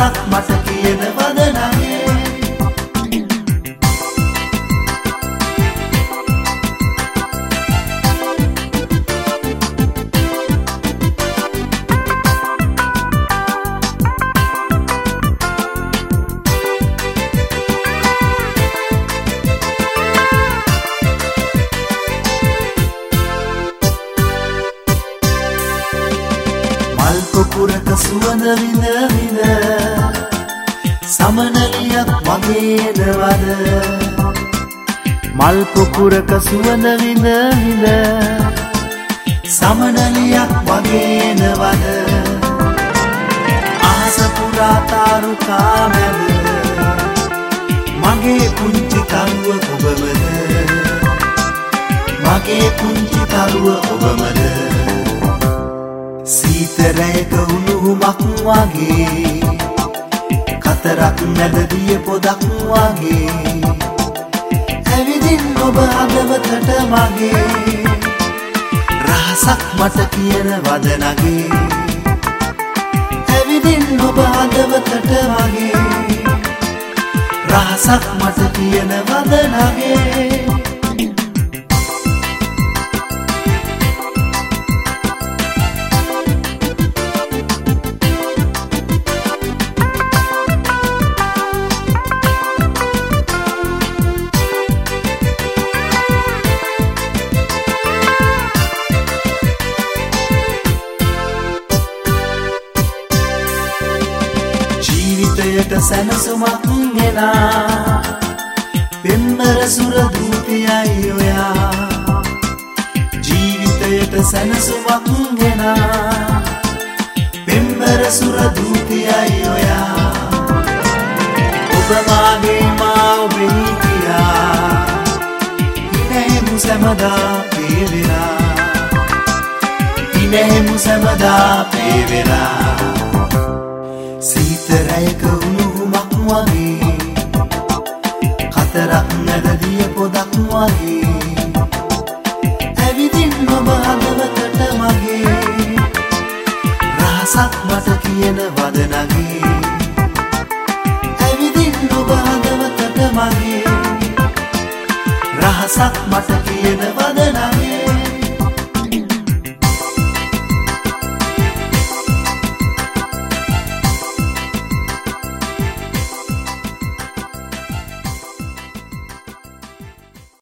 රහසක් මට කියනවද නගේ කුරක සුවඳ විඳ විඳ සමනලියක් වගේ නවද මල් කුරක සුවඳ විඳ විඳ සමනලියක් වගේ නවද අහස පුරා තාරුකා මැද මගේ පුංචි තරුව ඔබමද මගේ පුංචි තරුව ඔබමද සීතරයක උණුහුමක් වගේ කතරක් නැදදිය පොදක් වගේ ඇවිදින් ඔබ හදවතට මගේ රහසක් මට කියනවද නගේ ඇවිදින් ඔබ හදවතට මගේ රහසක් මට කියනවද නගේ ජීවිතයට සැනසුමක් ගෙනා පෙම්බර සුර දූතයයි ඔයා ජීවිතයට සැනසුමක් ගෙනා පෙම්බර සුර දූතයයි ඔයා ඔබ මාගේ මා ඔබෙහි කියා ඉනෙහෙමු සැමදා පේවෙලා ඉනෙහෙමු සැමදා පේවෙලා සීතරයක උණුහුමක් වගේ කතරක් නැදදිය පොදක් වගේ ඇවිදින් ඔබ හදවතට මගේ රහසක් මට කියනවද නගේ ඇවිදින් ඔබ හදවතට මගේ රහසක් මට කියනවද